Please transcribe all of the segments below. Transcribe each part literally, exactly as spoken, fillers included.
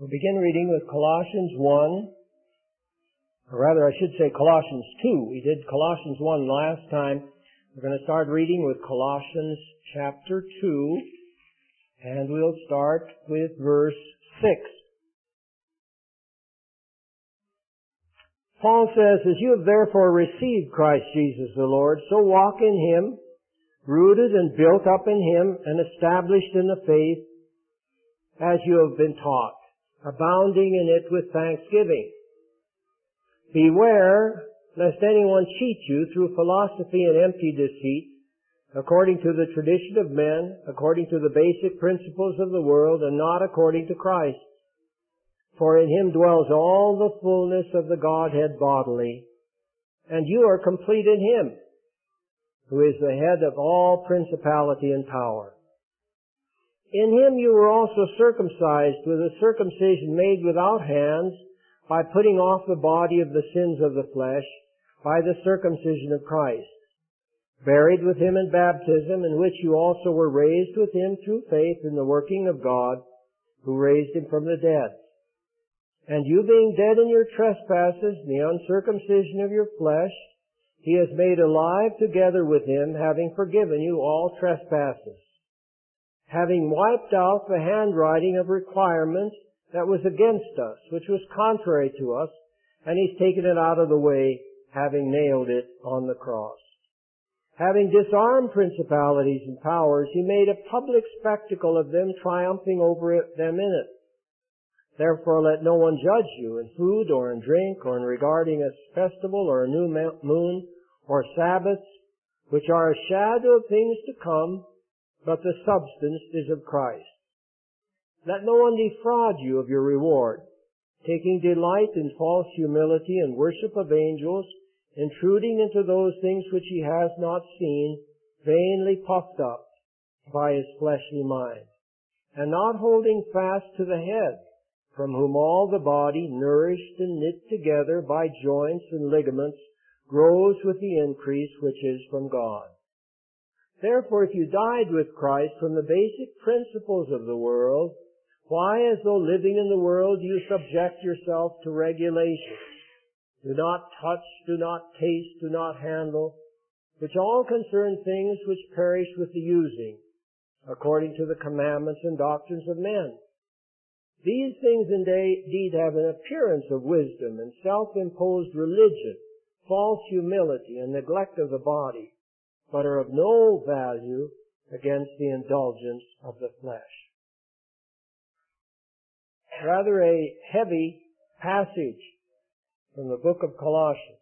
We'll begin reading with Colossians one, or rather I should say Colossians two. We did Colossians one last time. We're going to start reading with Colossians chapter two, and we'll start with verse six. Paul says, "As you have therefore received Christ Jesus the Lord, so walk in Him, rooted and built up in Him, and established in the faith as you have been taught, abounding in it with thanksgiving. Beware lest anyone cheat you through philosophy and empty deceit, according to the tradition of men, according to the basic principles of the world, and not according to Christ. For in Him dwells all the fullness of the Godhead bodily, and you are complete in Him, who is the head of all principality and power. In Him you were also circumcised with a circumcision made without hands, by putting off the body of the sins of the flesh, by the circumcision of Christ, buried with Him in baptism, in which you also were raised with Him through faith in the working of God, who raised Him from the dead. And you being dead in your trespasses, and the uncircumcision of your flesh, He has made alive together with Him, having forgiven you all trespasses, having wiped out the handwriting of requirements that was against us, which was contrary to us, and He's taken it out of the way, having nailed it on the cross. Having disarmed principalities and powers, He made a public spectacle of them, triumphing over it, them in it. Therefore let no one judge you in food or in drink or in regarding a festival or a new moon or Sabbaths, which are a shadow of things to come, but the substance is of Christ. Let no one defraud you of your reward, taking delight in false humility and worship of angels, intruding into those things which he has not seen, vainly puffed up by his fleshly mind, and not holding fast to the head, from whom all the body, nourished and knit together by joints and ligaments, grows with the increase which is from God. Therefore, if you died with Christ from the basic principles of the world, why, as though living in the world, you subject yourself to regulations? Do not touch, do not taste, do not handle, which all concern things which perish with the using, according to the commandments and doctrines of men. These things indeed have an appearance of wisdom and self-imposed religion, false humility, and neglect of the body, but are of no value against the indulgence of the flesh." Rather a heavy passage from the book of Colossians.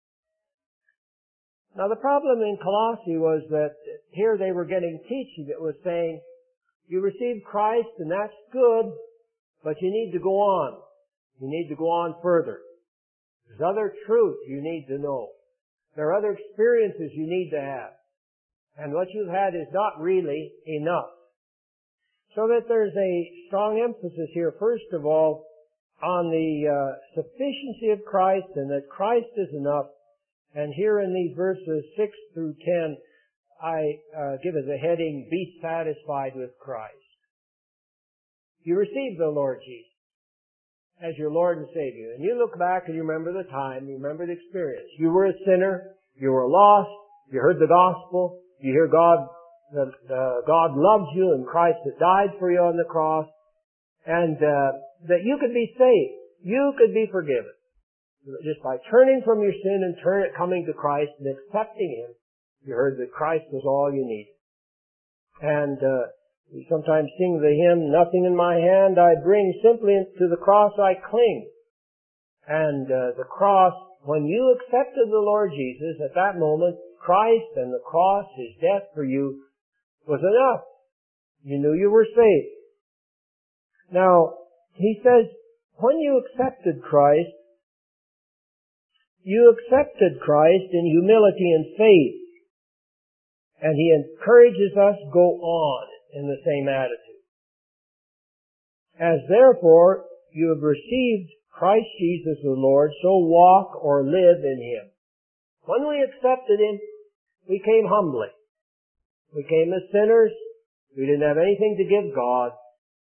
Now the problem in Colossae was that here they were getting teaching that was saying, you received Christ and that's good, but you need to go on. You need to go on further. There's other truth you need to know. There are other experiences you need to have. And what you've had is not really enough. So that there's a strong emphasis here, first of all, on the uh, sufficiency of Christ and that Christ is enough. And here in these verses six through ten, I uh, give as a heading, "Be satisfied with Christ." You received the Lord Jesus as your Lord and Savior. And you look back and you remember the time, you remember the experience. You were a sinner, you were lost, you heard the gospel, you hear God that uh, God loves you and Christ has died for you on the cross, and uh, that you could be saved. You could be forgiven. Just by turning from your sin and turn it, coming to Christ and accepting Him, you heard that Christ was all you needed. And uh, we sometimes sing the hymn, "Nothing in my hand I bring, simply to the cross I cling." And uh, the cross, when you accepted the Lord Jesus, at that moment, Christ and the cross, His death for you, was enough. You knew you were saved. Now, he says, when you accepted Christ, you accepted Christ in humility and faith. And he encourages us to go on in the same attitude. As therefore you have received Christ Jesus the Lord, so walk or live in Him. When we accepted Him, we came humbly. We came as sinners. We didn't have anything to give God.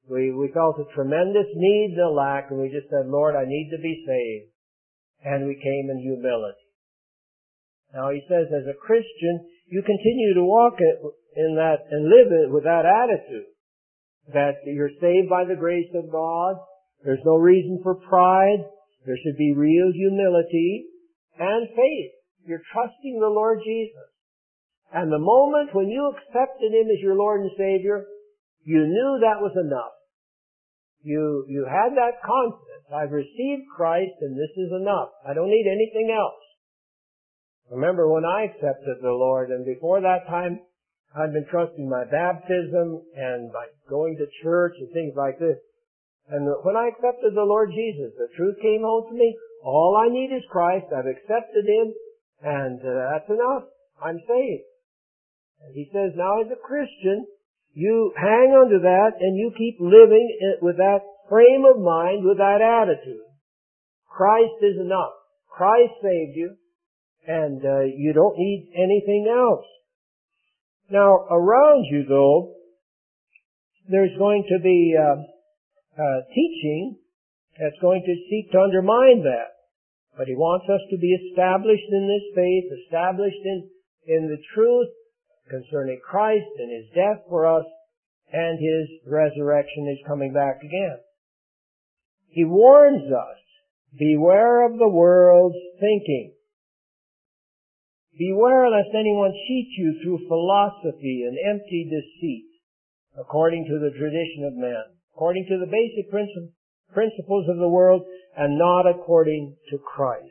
We, we felt a tremendous need and a lack, and we just said, Lord, I need to be saved. And we came in humility. Now he says, as a Christian, you continue to walk in that and live it with that attitude. That you're saved by the grace of God. There's no reason for pride. There should be real humility and faith. You're trusting the Lord Jesus. And the moment when you accepted Him as your Lord and Savior, you knew that was enough. You, you had that confidence. I've received Christ and this is enough. I don't need anything else. Remember when I accepted the Lord, and before that time, I'd been trusting my baptism and my going to church and things like this. And when I accepted the Lord Jesus, the truth came home to me. All I need is Christ. I've accepted Him, and uh, that's enough. I'm saved. And He says, now as a Christian, you hang on to that and you keep living with that frame of mind, with that attitude. Christ is enough. Christ saved you, and uh, you don't need anything else. Now, around you, though, there's going to be uh, uh, teaching that's going to seek to undermine that. But He wants us to be established in this faith, established in, in the truth concerning Christ and His death for us and His resurrection, His coming back again. He warns us, beware of the world's thinking. Beware lest anyone cheat you through philosophy and empty deceit, according to the tradition of men, according to the basic principles of the world, and not according to Christ.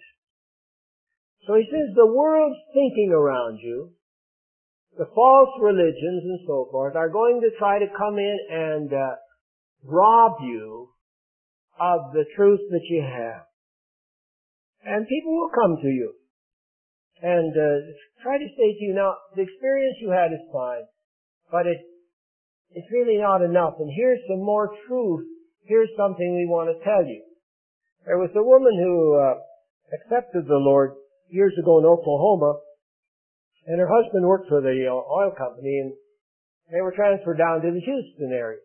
So he says the world's thinking around you, the false religions and so forth, are going to try to come in and uh, rob you of the truth that you have. And people will come to you and uh, try to say to you, now, the experience you had is fine, but it, it's really not enough. And here's some more truth. Here's something we want to tell you. There was a woman who uh, accepted the Lord years ago in Oklahoma, and her husband worked for the oil company, and they were transferred down to the Houston area.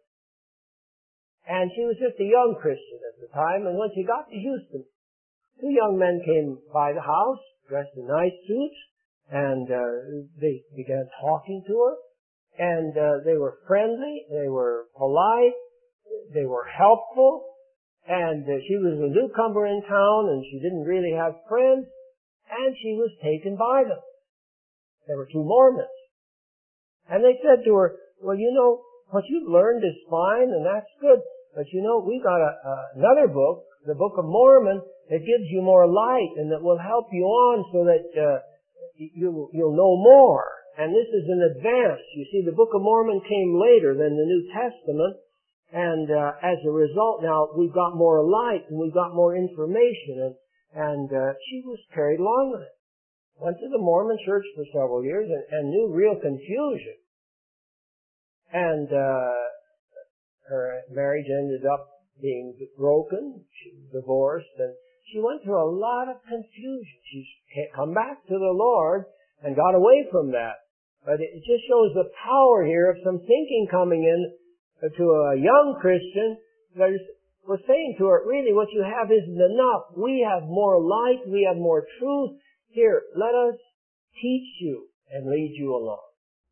And she was just a young Christian at the time, and when she got to Houston, two young men came by the house, dressed in nice suits, and uh, they began talking to her, and uh, they were friendly, they were polite, they were helpful, and uh, she was a newcomer in town, and she didn't really have friends, and she was taken by them. There were two Mormons. And they said to her, well, you know, what you've learned is fine, and that's good, but you know, we got a, uh, another book, the Book of Mormon, that gives you more light and that will help you on so that uh, you, you'll know more. And this is in advance. You see, the Book of Mormon came later than the New Testament, and uh, as a result, now we've got more light and we've got more information. And, and uh, she was carried along with it. Went to the Mormon church for several years and, and knew real confusion. And uh, her marriage ended up being broken. She was divorced, and she went through a lot of confusion. She's come back to the Lord and got away from that. But it just shows the power here of some thinking coming in to a young Christian that was saying to her, really what you have isn't enough. We have more light. We have more truth. Here, let us teach you and lead you along.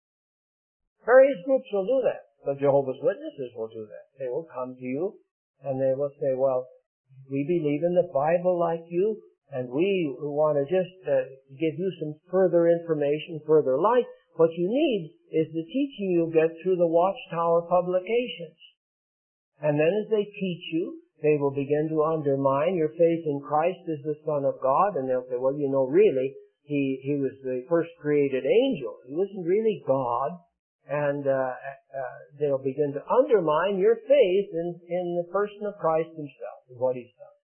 Various groups will do that. The Jehovah's Witnesses will do that. They will come to you and they will say, well, we believe in the Bible like you, and we want to just uh, give you some further information, further light. What you need is the teaching you'll get through the Watchtower publications. And then as they teach you, they will begin to undermine your faith in Christ as the Son of God, and they'll say, well, you know, really, he, he was the first created angel. He wasn't really God. And uh, uh, they'll begin to undermine your faith in, in the person of Christ Himself and what He's done.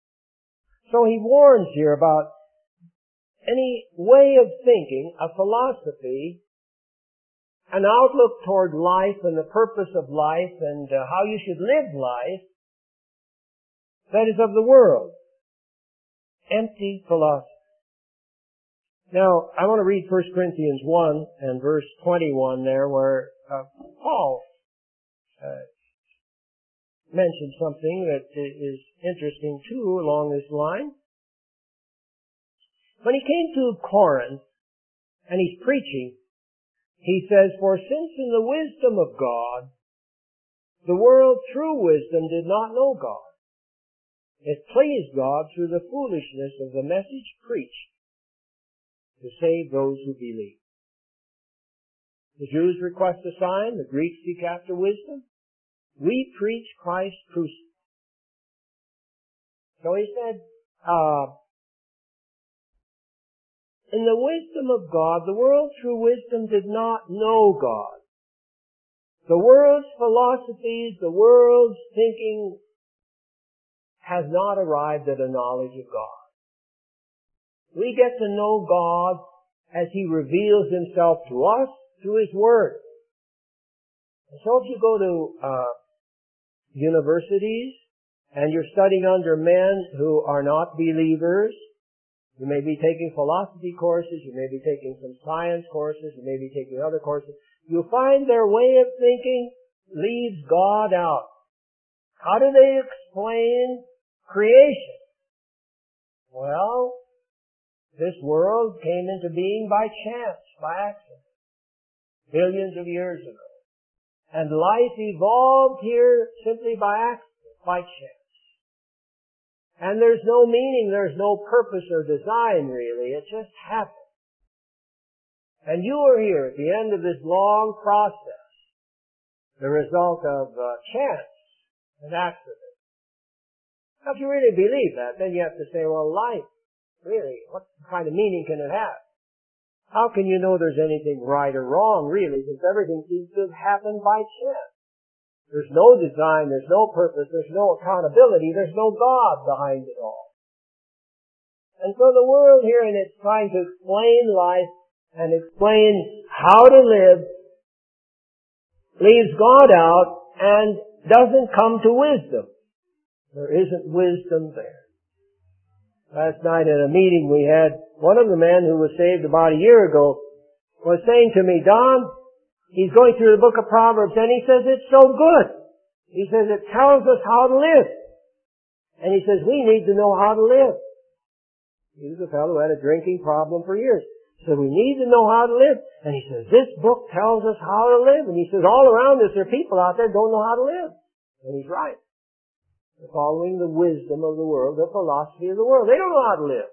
So he warns here about any way of thinking, a philosophy, an outlook toward life and the purpose of life and uh, how you should live life that is of the world. Empty philosophy. Now, I want to read First Corinthians one and verse twenty-one there where uh, Paul uh, mention something that is interesting too along this line. When he came to Corinth and he's preaching, he says, "For since in the wisdom of God, the world through wisdom did not know God, it pleased God through the foolishness of the message preached to save those who believe." The Jews request a sign, the Greeks seek after wisdom. We preach Christ crucified. So he said, uh, in the wisdom of God, the world through wisdom did not know God. The world's philosophies, the world's thinking has not arrived at a knowledge of God. We get to know God as He reveals Himself to us through His Word. And so if you go to uh, universities and you're studying under men who are not believers, you may be taking philosophy courses, you may be taking some science courses, you may be taking other courses, you'll find their way of thinking leaves God out. How do they explain creation? Well, this world came into being by chance, by accident, billions of years ago. And life evolved here simply by accident, by chance. And there's no meaning, there's no purpose or design really, it just happened. And you are here at the end of this long process, the result of uh, chance and accident. Now, if you really believe that, then you have to say, well, life, really, what kind of meaning can it have? How can you know there's anything right or wrong, really, since everything seems to have happened by chance? There's no design, there's no purpose, there's no accountability, there's no God behind it all. And so the world here, in its trying to explain life and explain how to live, leaves God out and doesn't come to wisdom. There isn't wisdom there. Last night at a meeting we had, one of the men who was saved about a year ago was saying to me, "Don, he's going through the book of Proverbs and he says it's so good. He says it tells us how to live. And he says we need to know how to live." He was a fellow who had a drinking problem for years. He said we need to know how to live. And he says this book tells us how to live. And he says all around us there are people out there who don't know how to live. And he's right. They're following the wisdom of the world, the philosophy of the world. They don't know how to live.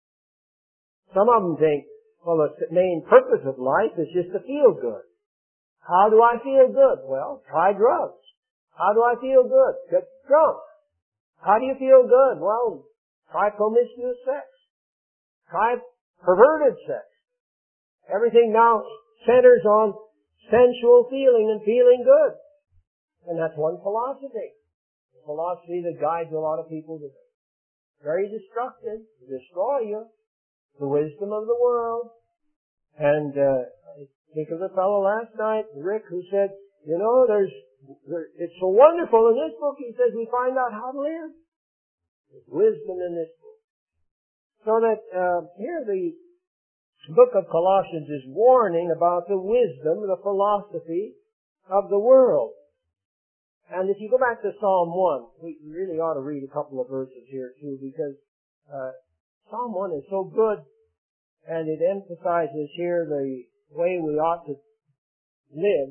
Some of them think, well, the main purpose of life is just to feel good. How do I feel good? Well, try drugs. How do I feel good? Get drunk. How do you feel good? Well, try promiscuous sex. Try perverted sex. Everything now centers on sensual feeling and feeling good. And that's one philosophy. The philosophy that guides a lot of people today. Very destructive, to destroy you. The wisdom of the world. And uh, I think of the fellow last night, Rick, who said, you know, there's, there, it's so wonderful in this book, he says, we find out how to live. There's wisdom in this book. So that uh, here the book of Colossians is warning about the wisdom, the philosophy of the world. And if you go back to Psalm one, we really ought to read a couple of verses here too, because uh, Psalm one is so good, and it emphasizes here the way we ought to live.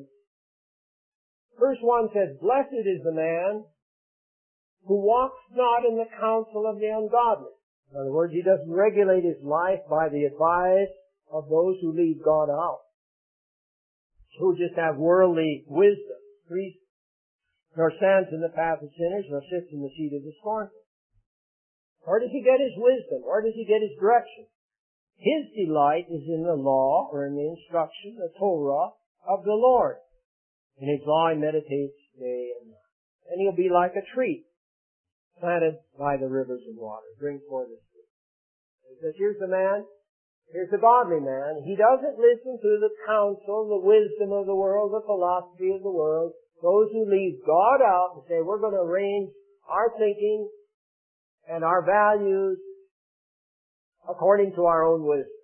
Verse one says, "Blessed is the man who walks not in the counsel of the ungodly." In other words, he doesn't regulate his life by the advice of those who leave God out, who just have worldly wisdom, reason. Nor stands in the path of sinners, nor sits in the seat of the scornful. Where does he get his wisdom? Where does he get his direction? His delight is in the law, or in the instruction, the Torah of the Lord. In his law he meditates day and night. And he'll be like a tree planted by the rivers of water, bring forth his fruit. He says, here's the man, here's the godly man. He doesn't listen to the counsel, the wisdom of the world, the philosophy of the world. Those who leave God out and say, we're going to arrange our thinking and our values according to our own wisdom.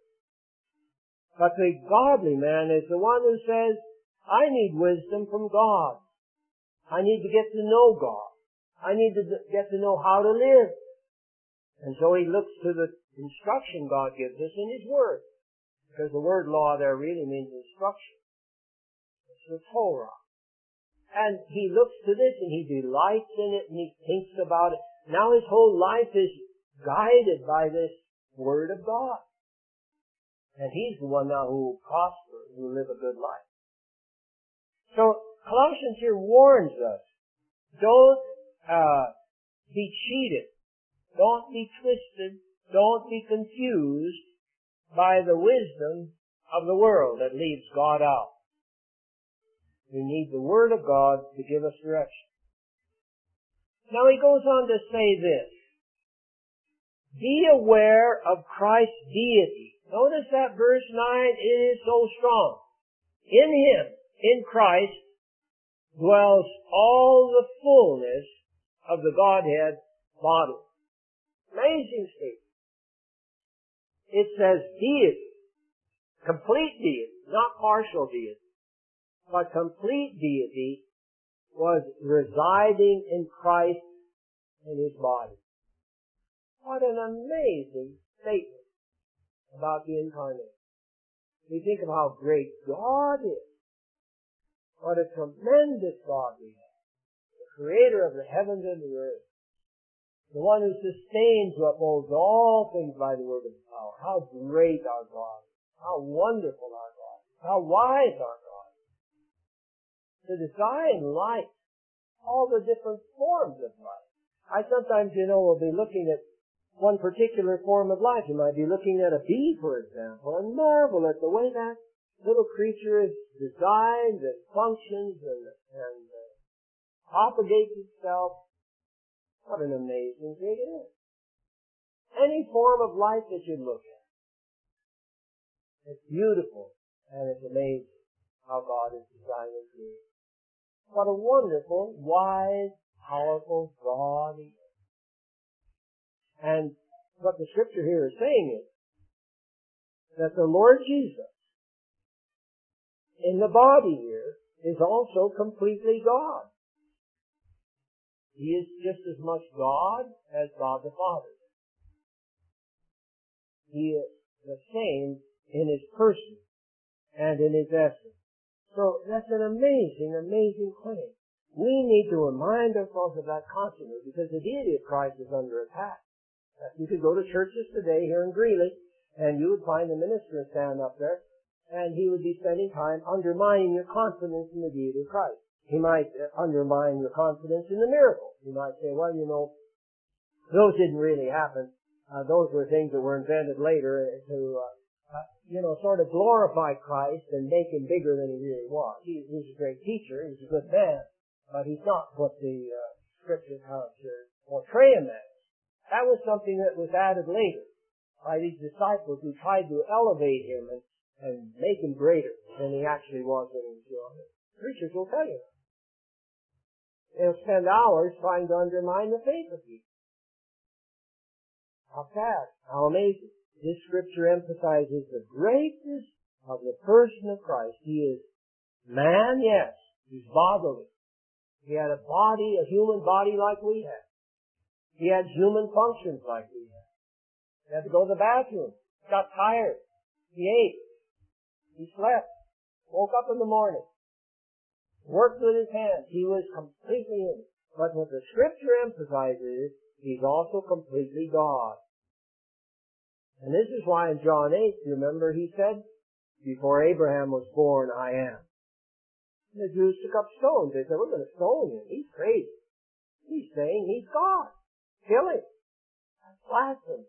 But the godly man is the one who says, I need wisdom from God. I need to get to know God. I need to get to know how to live. And so he looks to the instruction God gives us in His Word. Because the word law there really means instruction. It's the Torah. And he looks to this and he delights in it and he thinks about it. Now his whole life is guided by this Word of God. And he's the one now who will prosper, who will live a good life. So Colossians here warns us, don't uh, be cheated. Don't be twisted. Don't be confused by the wisdom of the world that leaves God out. We need the Word of God to give us direction. Now he goes on to say this. Be aware of Christ's deity. Notice that verse nine, it is so strong. In Him, in Christ, dwells all the fullness of the Godhead bodily. Amazing statement. It says deity. Complete deity, not partial deity. But complete deity was residing in Christ in His body. What an amazing statement about the incarnation. We think of how great God is. What a tremendous God we have. The Creator of the heavens and the earth. The one who sustains what upholds all things by the word of His power. How great our God is. How wonderful our God is. How wise our God is. To design life. All the different forms of life. I sometimes, you know, will be looking at one particular form of life. You might be looking at a bee, for example, and marvel at the way that little creature is designed and functions and, and uh, propagates itself. What an amazing thing it is. Any form of life that you look at. It's beautiful and it's amazing how God has designed it for you. What a wonderful, wise, powerful God He is. And what the Scripture here is saying is that the Lord Jesus in the body here is also completely God. He is just as much God as God the Father. He is the same in His person and in His essence. So that's an amazing, amazing claim. We need to remind ourselves of that constantly because the deity of Christ is under attack. You could go to churches today here in Greeley and you would find the minister stand up there and he would be spending time undermining your confidence in the deity of Christ. He might undermine your confidence in the miracle. He might say, well, you know, those didn't really happen. Uh, those were things that were invented later to, uh, uh, you know, sort of glorify Christ and make Him bigger than He really was. He, he's a great teacher. He's a good man. But He's not what the uh, Scripture accounts here portray Him as. That was something that was added later by these disciples who tried to elevate Him and, and make Him greater than He actually was when He was on earth. Preachers will tell you that. They'll spend hours trying to undermine the faith of people. How sad. How amazing. This Scripture emphasizes the greatness of the person of Christ. He is man, yes. He's bodily. He had a body, a human body like we have. He had human functions like we have. He had to go to the bathroom. He got tired. He ate. He slept. Woke up in the morning. Worked with His hands. He was completely in it. But what the Scripture emphasizes is He's also completely God. And this is why in John eight, you remember He said, before Abraham was born, I am. And the Jews took up stones. They said, we're going to stone Him. He's crazy. He's saying He's God. Kill Him. That's blasphemy.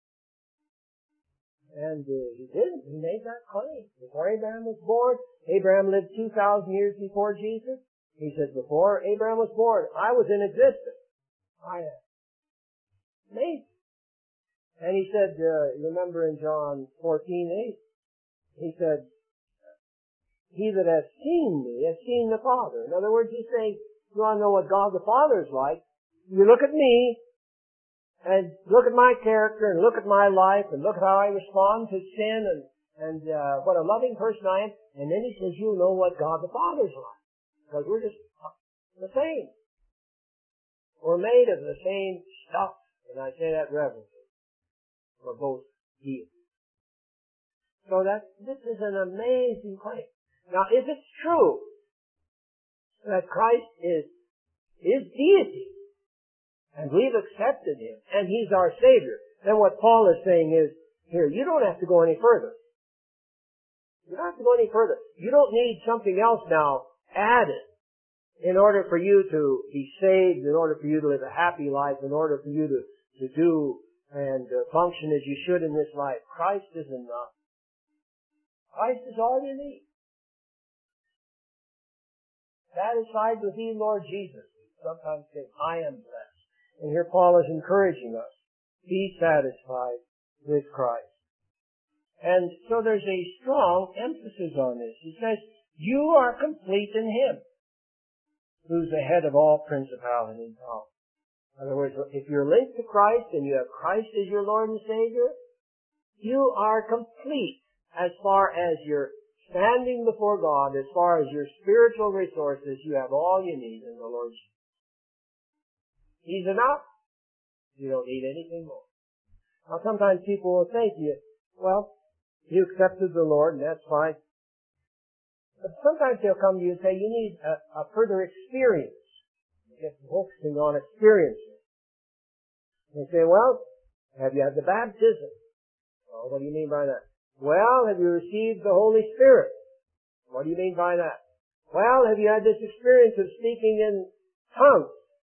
And uh, He didn't. He made that claim. Before Abraham was born, Abraham lived two thousand years before Jesus. He said, before Abraham was born, I was in existence. I am. Amazing. And He said, uh, remember in John fourteen eight, He said, He that has seen me has seen the Father. In other words, He's saying, you want to know what God the Father is like? You look at me, and look at my character, and look at my life, and look at how I respond to sin, and, and uh, what a loving person I am. And then He says, you'll know what God the Father is like. Because we're just the same. We're made of the same stuff, and I say that reverently. We're both healed. So that, this is an amazing claim. Now, if it's true that Christ is, is deity, and we've accepted Him, and He's our Savior, then what Paul is saying is, here, you don't have to go any further. You don't have to go any further. You don't need something else now added in order for you to be saved, in order for you to live a happy life, in order for you to, to do and uh, function as you should in this life. Christ is enough. Christ is all you need. Satisfied with Thee, Lord Jesus. Sometimes say, I am blessed. And here Paul is encouraging us. Be satisfied with Christ. And so there's a strong emphasis on this. He says, you are complete in Him, who's the head of all principality and power. In other words, if you're linked to Christ and you have Christ as your Lord and Savior, you are complete as far as your standing before God, as far as your spiritual resources. You have all you need in the Lord Jesus. He's enough. You don't need anything more. Now sometimes people will say to you, well, you accepted the Lord and that's fine. But sometimes they'll come to you and say, you need a, a further experience. You get focusing on experiences. They say, well, have you had the baptism? Well, what do you mean by that? Well, have you received the Holy Spirit? What do you mean by that? Well, have you had this experience of speaking in tongues?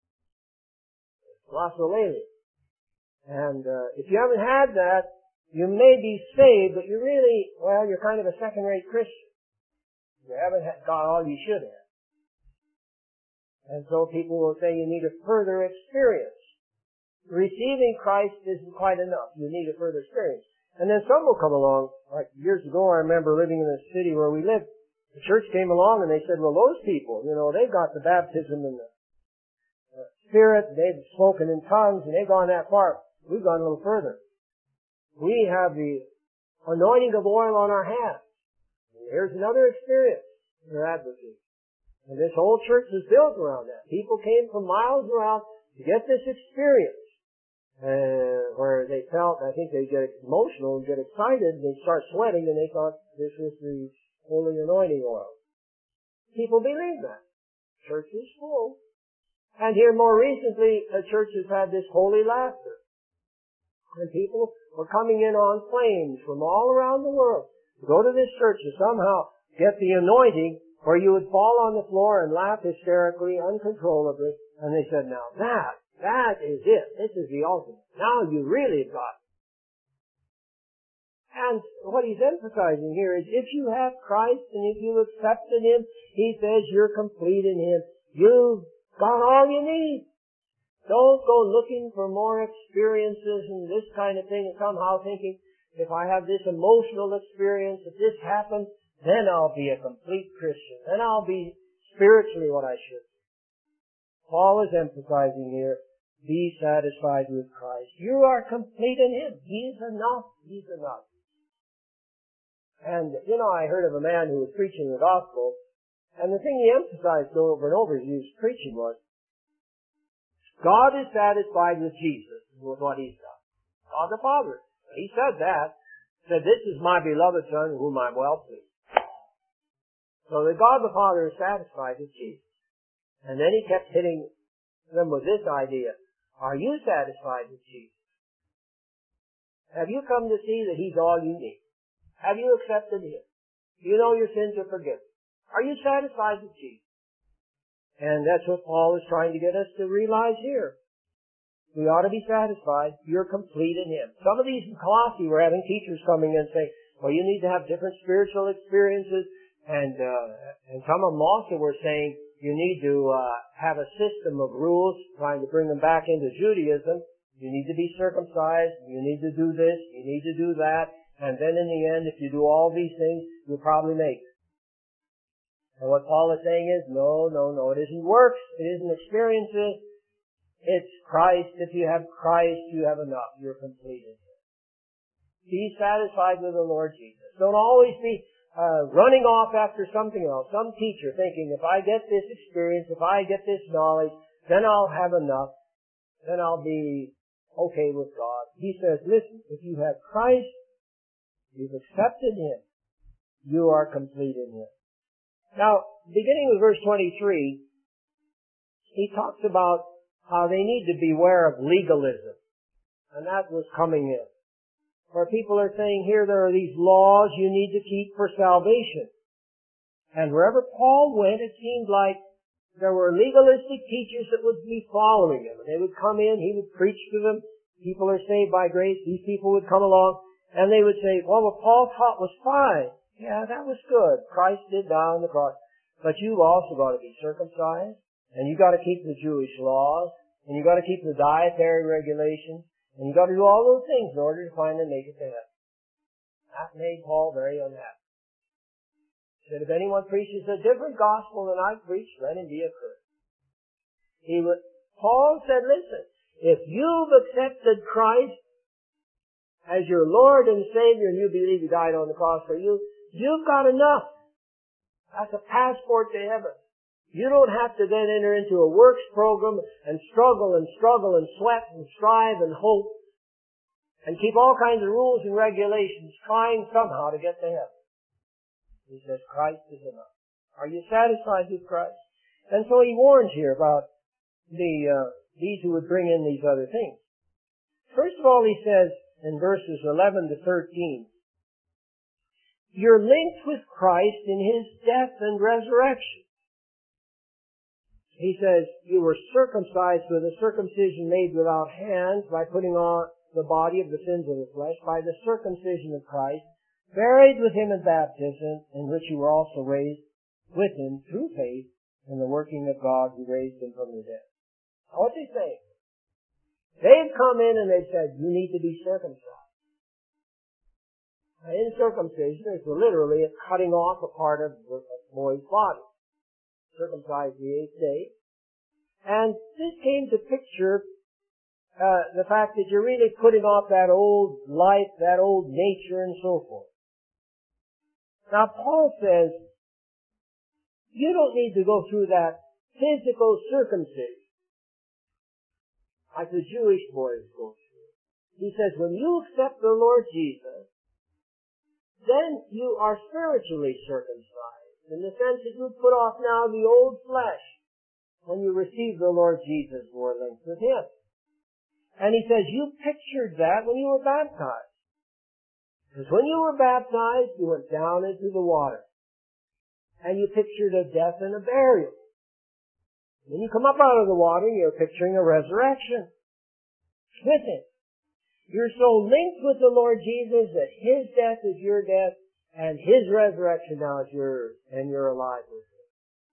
Glossolalia. And uh, if you haven't had that, you may be saved, but you're really, well, you're kind of a second-rate Christian. You haven't got all you should have. And so people will say you need a further experience. Receiving Christ isn't quite enough. You need a further experience. And then some will come along, like years ago I remember living in the city where we lived. The church came along and they said, well, those people, you know, they've got the baptism in the uh, Spirit, they've spoken in tongues, and they've gone that far. We've gone a little further. We have the anointing of oil on our hands. Here's another experience we're advocating. And this whole church was built around that. People came from miles around to get this experience. Uh, where they felt, I think they get emotional and get excited, and they start sweating, and they thought this was the holy anointing oil. People believe that. Church is full. And here more recently, a church has had this holy laughter. And people were coming in on planes from all around the world to go to this church to somehow get the anointing where you would fall on the floor and laugh hysterically, uncontrollably. And they said, now that, that is it. This is the ultimate. Now you really have got it. And what he's emphasizing here is if you have Christ and if you accepted Him, he says you're complete in Him. You've got all you need. Don't go looking for more experiences and this kind of thing and somehow thinking, if I have this emotional experience, if this happens, then I'll be a complete Christian. Then I'll be spiritually what I should be. Paul is emphasizing here, be satisfied with Christ. You are complete in Him. He's enough. He's enough. And, you know, I heard of a man who was preaching the gospel, and the thing he emphasized over and over as he was preaching was, God is satisfied with Jesus, with what He's done. God the Father. He said that. Said, this is my beloved Son, whom I'm well pleased. So that God the Father is satisfied with Jesus. And then he kept hitting them with this idea. Are you satisfied with Jesus? Have you come to see that He's all you need? Have you accepted Him? Do you know your sins are forgiven? Are you satisfied with Jesus? And that's what Paul is trying to get us to realize here. We ought to be satisfied. You're complete in Him. Some of these in Colossae were having teachers coming in and saying, well, you need to have different spiritual experiences. And, uh, and some of them also were saying, you need to uh, have a system of rules, trying to bring them back into Judaism. You need to be circumcised. You need to do this. You need to do that. And then in the end, if you do all these things, you'll probably make it. And what Paul is saying is, no, no, no, it isn't works. It isn't experiences. It's Christ. If you have Christ, you have enough. You're completed. Be satisfied with the Lord Jesus. Don't always be Uh, running off after something else, some teacher thinking, if I get this experience, if I get this knowledge, then I'll have enough, then I'll be okay with God. He says, listen, if you have Christ, you've accepted Him, you are complete in Him. Now, beginning with verse twenty-three, he talks about how they need to beware of legalism. And that was coming in. Where people are saying, here there are these laws you need to keep for salvation. And wherever Paul went, it seemed like there were legalistic teachers that would be following him. And they would come in, he would preach to them. People are saved by grace. These people would come along, and they would say, well, what Paul taught was fine. Yeah, that was good. Christ did die on the cross. But you've also got to be circumcised, and you've got to keep the Jewish laws, and you've got to keep the dietary regulations, and you've got to do all those things in order to finally make it to heaven. That made Paul very unhappy. He said, if anyone preaches a different gospel than I preach, let him be accursed. He would, Paul said, listen, if you've accepted Christ as your Lord and Savior, and you believe He died on the cross for you, you've got enough. That's a passport to heaven. You don't have to then enter into a works program and struggle and struggle and sweat and strive and hope and keep all kinds of rules and regulations trying somehow to get to heaven. He says Christ is enough. Are you satisfied with Christ? And so he warns here about the uh, these who would bring in these other things. First of all, he says in verses eleven to thirteen, you're linked with Christ in His death and resurrection. He says, you were circumcised with a circumcision made without hands by putting on the body of the sins of the flesh by the circumcision of Christ, buried with Him in baptism, in which you were also raised with Him through faith in the working of God who raised Him from the dead. Now, what's he saying? They've come in and they've said, you need to be circumcised. Now, in circumcision, it's literally a cutting off a part of the boy's body. Circumcised the eighth day. And this came to picture uh, the fact that you're really putting off that old life, that old nature, and so forth. Now, Paul says, you don't need to go through that physical circumcision like the Jewish boys go through. He says, when you accept the Lord Jesus, then you are spiritually circumcised, in the sense that you put off now the old flesh when you receive the Lord Jesus who are linked with Him. And he says, you pictured that when you were baptized. Because when you were baptized, you went down into the water. And you pictured a death and a burial. When you come up out of the water, you're picturing a resurrection with Him. You're so linked with the Lord Jesus that His death is your death, and His resurrection now is yours, and you're alive with Him.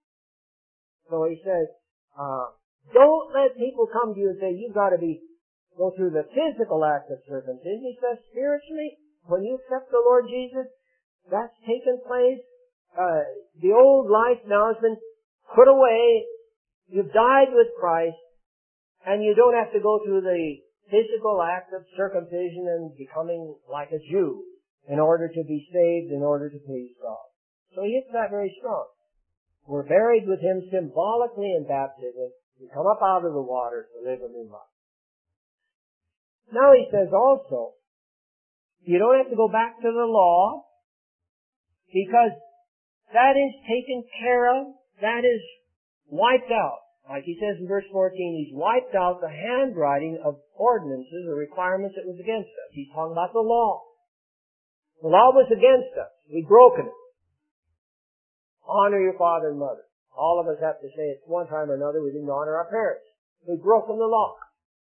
So he says, uh, don't let people come to you and say, you've got to be, go through the physical act of circumcision. He says, spiritually, when you accept the Lord Jesus, that's taken place. Uh, the old life now has been put away. You've died with Christ, and you don't have to go through the physical act of circumcision and becoming like a Jew in order to be saved, in order to please God. So he hits that very strong. We're buried with Him symbolically in baptism. We come up out of the water to live a new life. Now he says also, you don't have to go back to the law, because that is taken care of. That is wiped out. Like he says in verse fourteen, He's wiped out the handwriting of ordinances or requirements that was against us. He's talking about the law. The law was against us. We'd broken it. Honor your father and mother. All of us have to say at one time or another we didn't honor our parents. We've broken the law.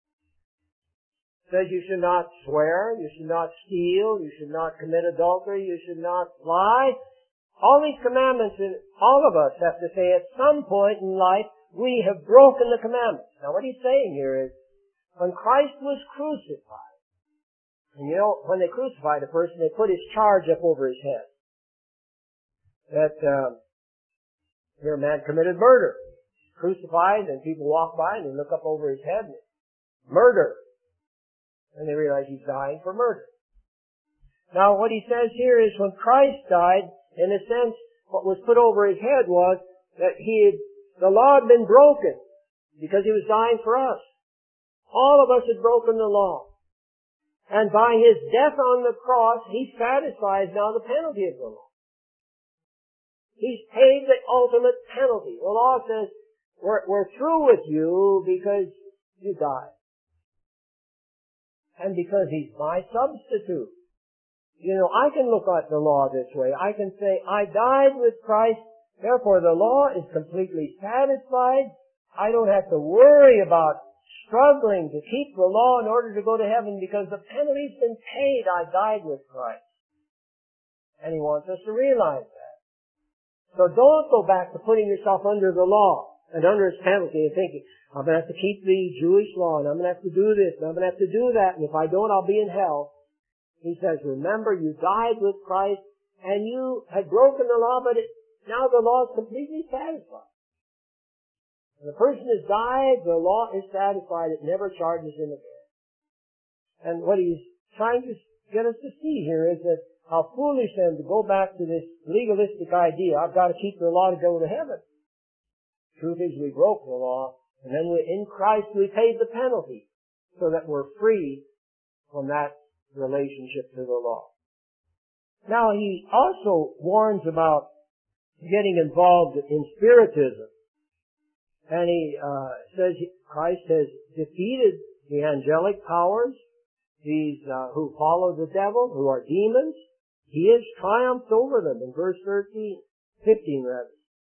It says you should not swear, you should not steal, you should not commit adultery, you should not lie. All these commandments, all of us have to say at some point in life, we have broken the commandments. Now what he's saying here is, when Christ was crucified, and you know, when they crucified a person, they put his charge up over his head. That, um, here a man committed murder. He's crucified, and people walk by and they look up over his head, and murder. And they realize he's dying for murder. Now what he says here is, when Christ died, in a sense, what was put over his head was that he had, the law had been broken. because He was dying for us. All of us had broken the law. And by His death on the cross, He satisfies now the penalty of the law. He's paid the ultimate penalty. The law says, we're, we're through with you because you died. And because He's my substitute. You know, I can look at the law this way. I can say, I died with Christ, therefore the law is completely satisfied. I don't have to worry about struggling to keep the law in order to go to heaven because the penalty's been paid. I died with Christ. And He wants us to realize that. So don't go back to putting yourself under the law and under its penalty and thinking, I'm going to have to keep the Jewish law and I'm going to have to do this and I'm going to have to do that and if I don't, I'll be in hell. He says, remember, you died with Christ and you had broken the law, but it, now the law is completely satisfied. When a person has died, the law is satisfied. It never charges him again. And what he's trying to get us to see here is that how foolish then to go back to this legalistic idea, I've got to keep the law to go to heaven. Truth is, we broke the law, and then we, in Christ we paid the penalty so that we're free from that relationship to the law. Now, he also warns about getting involved in Spiritism. And he uh, says Christ has defeated the angelic powers, these uh, who follow the devil, who are demons. He has triumphed over them in verse thirteen, fifteen rather.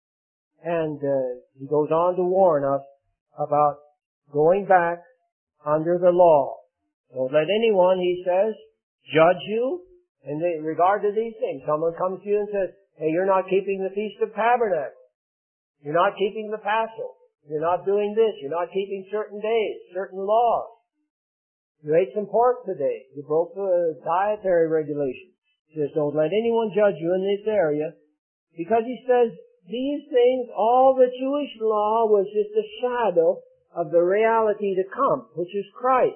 And uh, he goes on to warn us about going back under the law. Don't let anyone, he says, judge you in regard to these things. Someone comes to you and says, hey, you're not keeping the Feast of Tabernacles. You're not keeping the Passover. You're not doing this. You're not keeping certain days, certain laws. You ate some pork today. You broke the dietary regulations. He says, don't let anyone judge you in this area. Because he says, these things, all the Jewish law was just a shadow of the reality to come, which is Christ.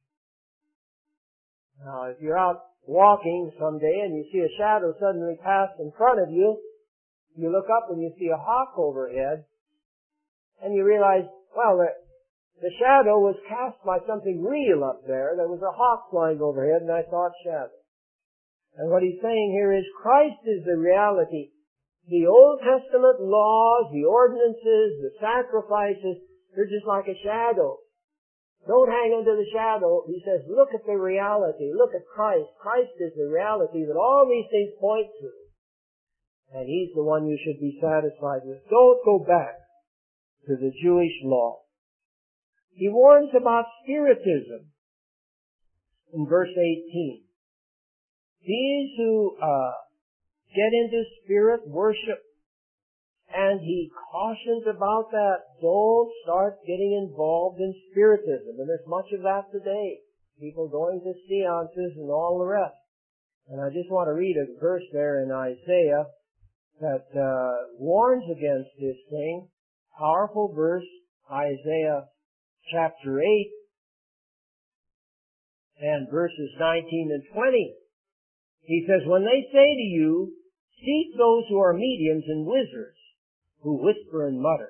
Now, if you're out walking someday and you see a shadow suddenly pass in front of you, you look up and you see a hawk overhead, and you realize, well, the, the shadow was cast by something real up there. There was a hawk flying overhead, and I saw its shadow. And what he's saying here is Christ is the reality. The Old Testament laws, the ordinances, the sacrifices, they're just like a shadow. Don't hang under the shadow. He says, look at the reality. Look at Christ. Christ is the reality that all these things point to. And He's the one you should be satisfied with. Don't go back to the Jewish law. He warns about Spiritism in verse eighteen. These who uh, get into spirit worship, and he cautions about that. Don't start getting involved in Spiritism. And there's much of that today. People going to seances and all the rest. And I just want to read a verse there in Isaiah that uh, warns against this thing. Powerful verse, Isaiah chapter eight and verses nineteen and twenty. He says, when they say to you, seek those who are mediums and wizards, who whisper and mutter.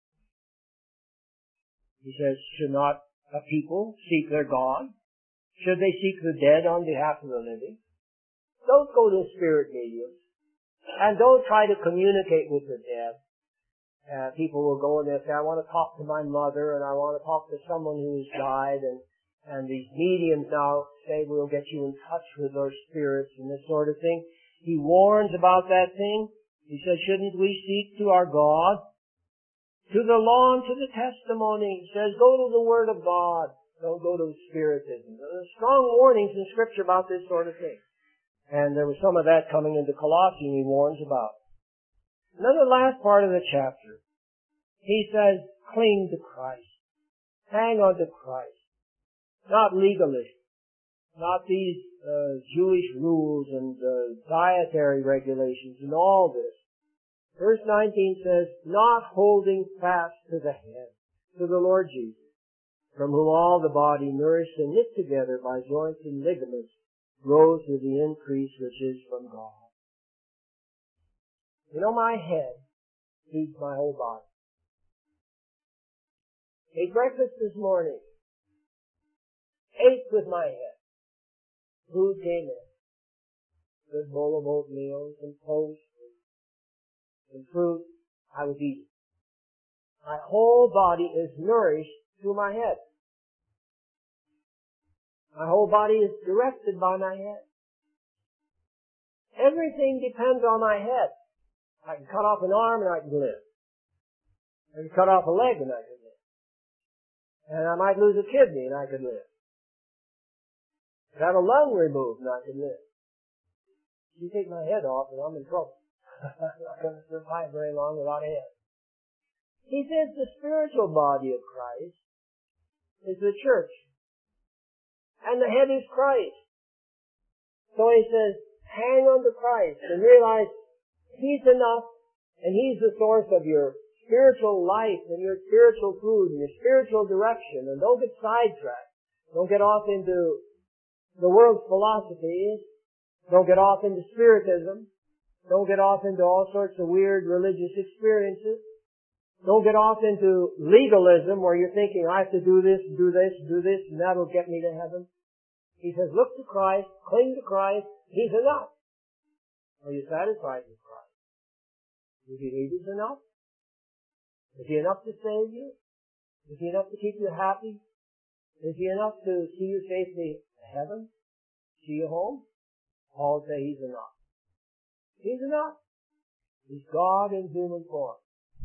He says, should not a people seek their God? Should they seek the dead on behalf of the living? Don't go to spirit mediums. And don't try to communicate with the dead. Uh, people will go in there and say, I want to talk to my mother, and I want to talk to someone who has died, and, and these mediums now say, we'll get you in touch with those spirits and this sort of thing. He warns about that thing. He says, shouldn't we seek to our God? To the law and to the testimony. He says, go to the Word of God. Don't go to Spiritism. There's strong warnings in Scripture about this sort of thing. And there was some of that coming into Colossians he warns about. And then the last part of the chapter, he says, cling to Christ. Hang on to Christ. Not legalism. Not these uh, Jewish rules and uh, dietary regulations and all this. Verse nineteen says, not holding fast to the head, to the Lord Jesus, from whom all the body, nourished and knit together by joints and ligaments, grows with the increase which is from God. You know, my head feeds my whole body. Ate breakfast this morning. Ate with my head. Food came in. Good bowl of oatmeal, some toast, and fruit. I was eating. My whole body is nourished through my head. My whole body is directed by my head. Everything depends on my head. I can cut off an arm and I can live. I can cut off a leg and I can live. And I might lose a kidney and I can live. Have a lung removed and I can live. You take my head off and I'm in trouble. I'm not going to survive very long without a head. He says the spiritual body of Christ is the church. And the head is Christ. So he says, hang on to Christ and realize He's enough and He's the source of your spiritual life and your spiritual food and your spiritual direction. And don't get sidetracked. Don't get off into the world's philosophies. Don't get off into spiritism. Don't get off into all sorts of weird religious experiences. Don't get off into legalism where you're thinking, I have to do this, do this, do this, and that'll get me to heaven. He says, look to Christ, cling to Christ. He's enough. Are you satisfied with Christ? Do you believe He's enough? Is He enough to save you? Is He enough to keep you happy? Is He enough to see you safely to heaven? See you home? Paul would say He's enough. He's enough. He's God in human form.